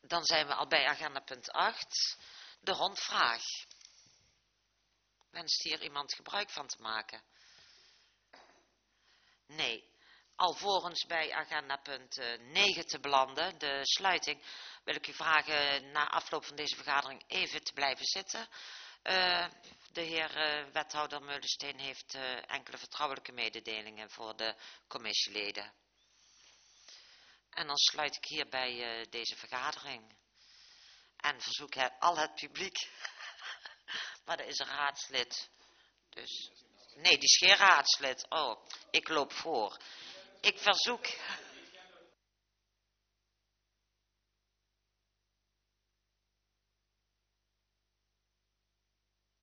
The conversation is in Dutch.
Dan zijn we al bij agenda punt 8, de rondvraag. Wenst hier iemand gebruik van te maken? Nee. Alvorens bij agenda punt 9 te belanden, de sluiting, wil ik u vragen na afloop van deze vergadering even te blijven zitten. De heer wethouder Meulensteen heeft enkele vertrouwelijke mededelingen voor de commissieleden. En dan sluit ik hierbij deze vergadering. En verzoek al het publiek, maar er is een raadslid. Dus, nee, die is geen raadslid. Oh, ik loop voor. Ik verzoek